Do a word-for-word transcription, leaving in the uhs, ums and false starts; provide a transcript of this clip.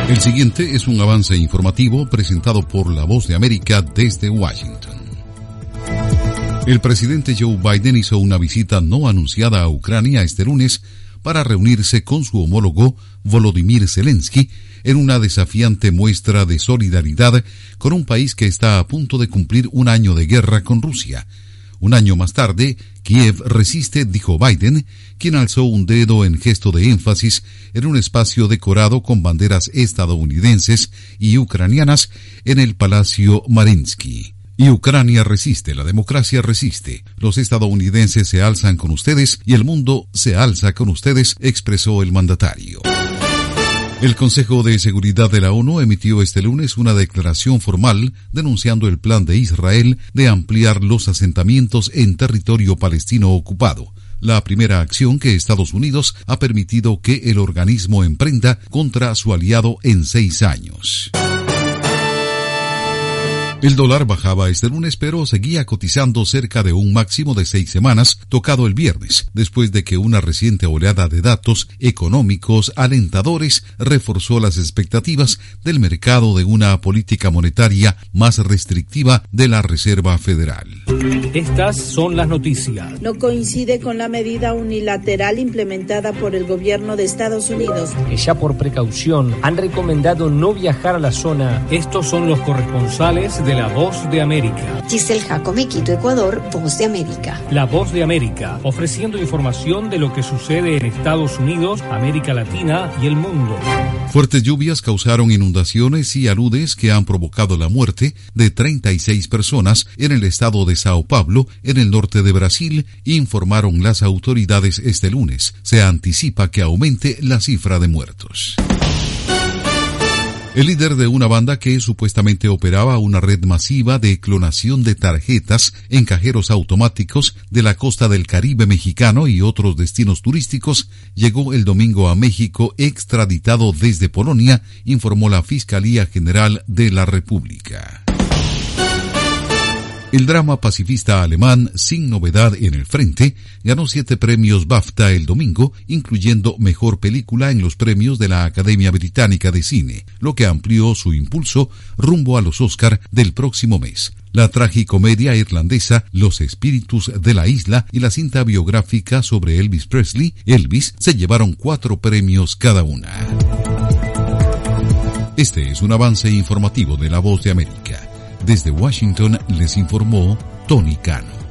El siguiente es un avance informativo presentado por La Voz de América desde Washington. El presidente Joe Biden hizo una visita no anunciada a Ucrania este lunes para reunirse con su homólogo Volodymyr Zelensky en una desafiante muestra de solidaridad con un país que está a punto de cumplir un año de guerra con Rusia. Un año más tarde, Kiev resiste, dijo Biden, quien alzó un dedo en gesto de énfasis en un espacio decorado con banderas estadounidenses y ucranianas en el Palacio Mariinsky. Y Ucrania resiste, la democracia resiste. Los estadounidenses se alzan con ustedes y el mundo se alza con ustedes, expresó el mandatario. El Consejo de Seguridad de la ONU emitió este lunes una declaración formal denunciando el plan de Israel de ampliar los asentamientos en territorio palestino ocupado, la primera acción que Estados Unidos ha permitido que el organismo emprenda contra su aliado en seis años. El dólar bajaba este lunes, pero seguía cotizando cerca de un máximo de seis semanas, tocado el viernes, después de que una reciente oleada de datos económicos alentadores reforzó las expectativas del mercado de una política monetaria más restrictiva de la Reserva Federal. Estas son las noticias. No coincide con la medida unilateral implementada por el gobierno de Estados Unidos. Ya por precaución han recomendado no viajar a la zona. Estos son los corresponsales de La Voz de América. Giselle Jacome, Quito, Ecuador, Voz de América. La Voz de América, ofreciendo información de lo que sucede en Estados Unidos, América Latina y el mundo. Fuertes lluvias causaron inundaciones y aludes que han provocado la muerte de treinta y seis personas en el estado de Sao Paulo, en el norte de Brasil, informaron las autoridades este lunes. Se anticipa que aumente la cifra de muertos. El líder de una banda que supuestamente operaba una red masiva de clonación de tarjetas en cajeros automáticos de la costa del Caribe mexicano y otros destinos turísticos llegó el domingo a México extraditado desde Polonia, informó la Fiscalía General de la República. El drama pacifista alemán Sin Novedad en el Frente ganó siete premios BAFTA el domingo, incluyendo Mejor Película en los premios de la Academia Británica de Cine, lo que amplió su impulso rumbo a los Oscar del próximo mes. La tragicomedia irlandesa Los Espíritus de la Isla y la cinta biográfica sobre Elvis Presley, Elvis, se llevaron cuatro premios cada una. Este es un avance informativo de La Voz de América. Desde Washington les informó Tony Cano.